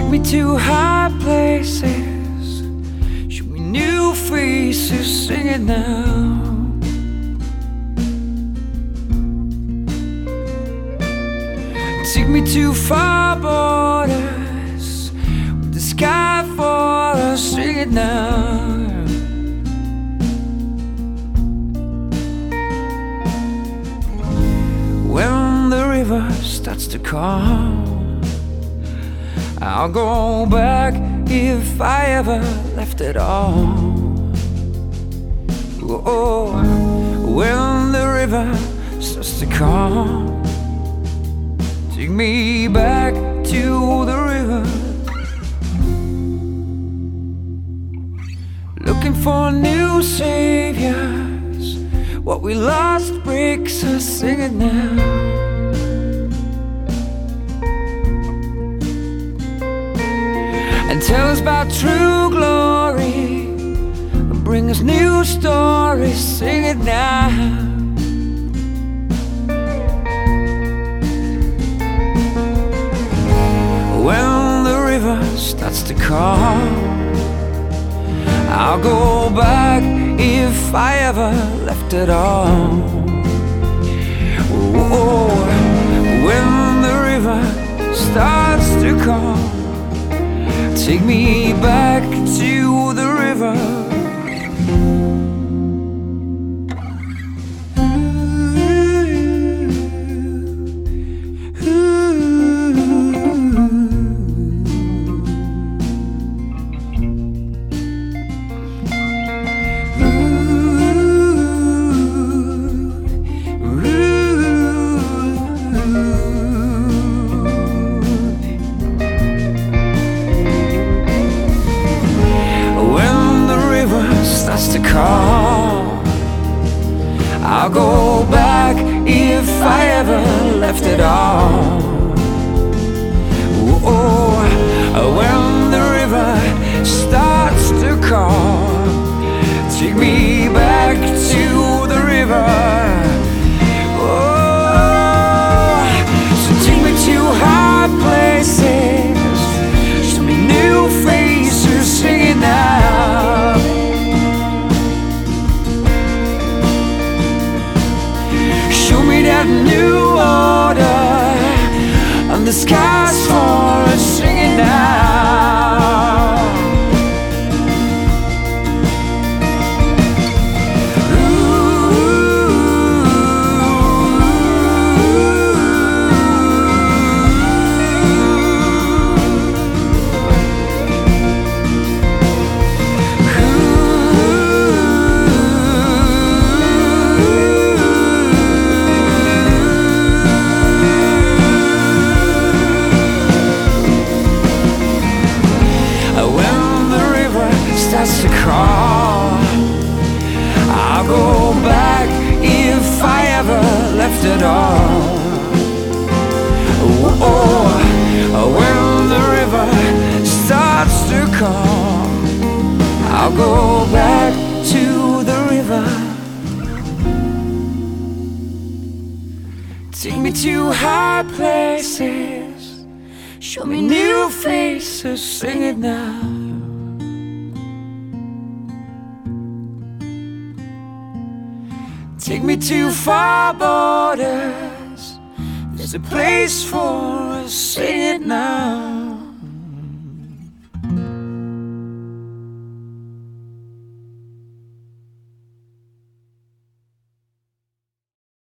me to high places, show me new faces, sing it now. Take me to far borders, with the sky for us, sing it now. When the river starts to calm, I'll go back if I ever left at all. Oh, when the river starts to calm, take me back to the river. Looking for new saviors, what we lost breaks us, sing it now. And tell us about true glory, bring us new stories, sing it now. When the river starts to calm, I'll go back if I ever left at all. Oh, when the river starts to calm, take me back to the river. To call, I'll go back if I ever left at all. Oh, when the river starts to call, take me back to the river. Oh, so take me to high places, show me new faces, sing it now. Show me that new order, and the sky's for us, sing it now. Starts to call, I'll go back if I ever left at all. Oh, when the river starts to call, I'll go back to the river. Take me to high places, show me new faces, sing it now. Take me to far borders, there's a place for us, sing it now.